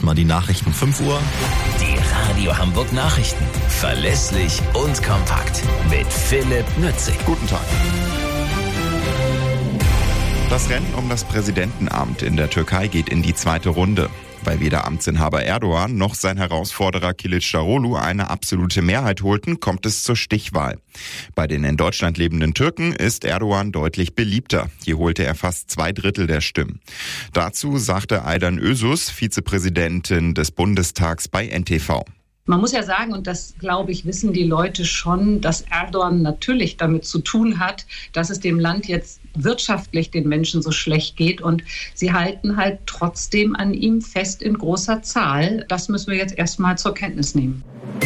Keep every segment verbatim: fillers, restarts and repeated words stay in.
erstmal die Nachrichten fünf Uhr. Die Radio Hamburg Nachrichten. Verlässlich und kompakt. Mit Philipp Nützig. Guten Tag. Das Rennen um das Präsidentenamt in der Türkei geht in die zweite Runde. Weil weder Amtsinhaber Erdogan noch sein Herausforderer Kılıçdaroğlu eine absolute Mehrheit holten, kommt es zur Stichwahl. Bei den in Deutschland lebenden Türken ist Erdogan deutlich beliebter. Hier holte er fast zwei Drittel der Stimmen. Dazu sagte Aydan Özus, Vizepräsidentin des Bundestags bei N T V. Man muss ja sagen, und das, glaube ich, wissen die Leute schon, dass Erdogan natürlich damit zu tun hat, dass es dem Land jetzt wirtschaftlich den Menschen so schlecht geht. Und sie halten halt trotzdem an ihm fest in großer Zahl. Das müssen wir jetzt erstmal zur Kenntnis nehmen.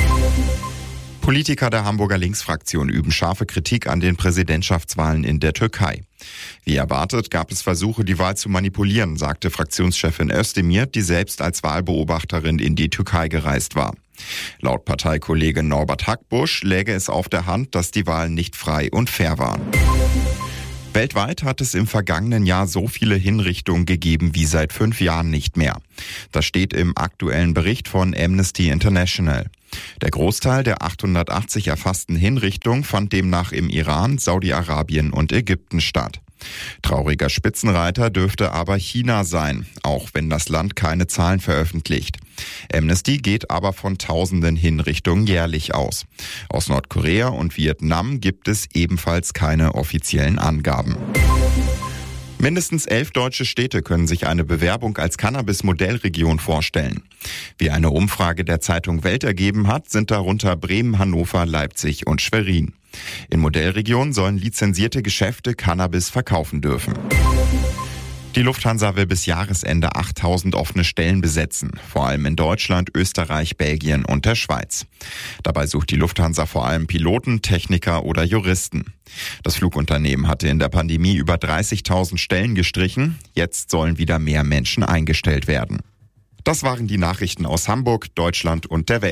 Politiker der Hamburger Linksfraktion üben scharfe Kritik an den Präsidentschaftswahlen in der Türkei. Wie erwartet gab es Versuche, die Wahl zu manipulieren, sagte Fraktionschefin Özdemir, die selbst als Wahlbeobachterin in die Türkei gereist war. Laut Parteikollege Norbert Hackbusch läge es auf der Hand, dass die Wahlen nicht frei und fair waren. Weltweit hat es im vergangenen Jahr so viele Hinrichtungen gegeben wie seit fünf Jahren nicht mehr. Das steht im aktuellen Bericht von Amnesty International. Der Großteil der achthundertachtzig erfassten Hinrichtungen fand demnach im Iran, Saudi-Arabien und Ägypten statt. Trauriger Spitzenreiter dürfte aber China sein, auch wenn das Land keine Zahlen veröffentlicht. Amnesty geht aber von tausenden Hinrichtungen jährlich aus. Aus Nordkorea und Vietnam gibt es ebenfalls keine offiziellen Angaben. Mindestens elf deutsche Städte können sich eine Bewerbung als Cannabis-Modellregion vorstellen. Wie eine Umfrage der Zeitung Welt ergeben hat, sind darunter Bremen, Hannover, Leipzig und Schwerin. In Modellregionen sollen lizenzierte Geschäfte Cannabis verkaufen dürfen. Die Lufthansa will bis Jahresende achttausend offene Stellen besetzen, vor allem in Deutschland, Österreich, Belgien und der Schweiz. Dabei sucht die Lufthansa vor allem Piloten, Techniker oder Juristen. Das Flugunternehmen hatte in der Pandemie über dreißigtausend Stellen gestrichen. Jetzt sollen wieder mehr Menschen eingestellt werden. Das waren die Nachrichten aus Hamburg, Deutschland und der Welt.